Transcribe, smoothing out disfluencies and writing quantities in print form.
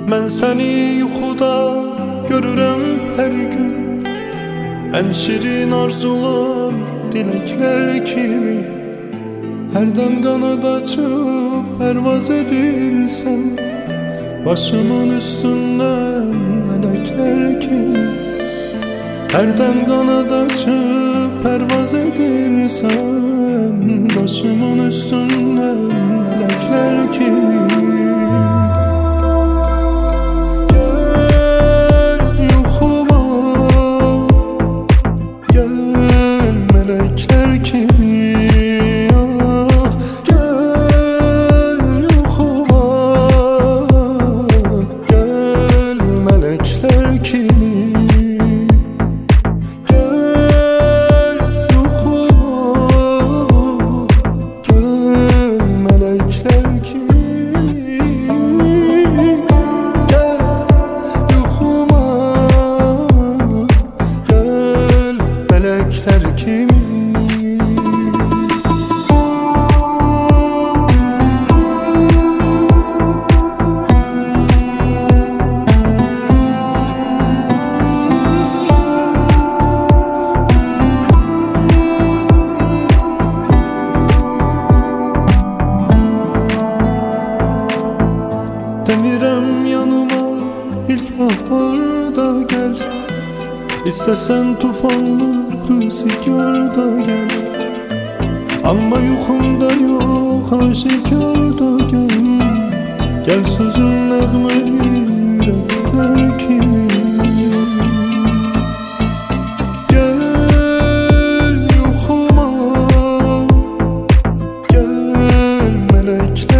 Mən səni yuxuda görürəm hər gün, ən şirin arzular, diləklər kimi. Hərdən qanad açıb pərvaz edirsən, başımın üstündən mələklər kimi. Hərdən qanad açıb pərvaz edirsən, başımın üstündən mələklər kimi. Demirəm yanıma ilk baharda gəl, İstəsən tufanlı rüzgarda gəl. Amma yuxumda yox, aşikarda gəl. Gəl sözün nəğməli ürəklər kimi. Gəl yuxuma, gəl mələklər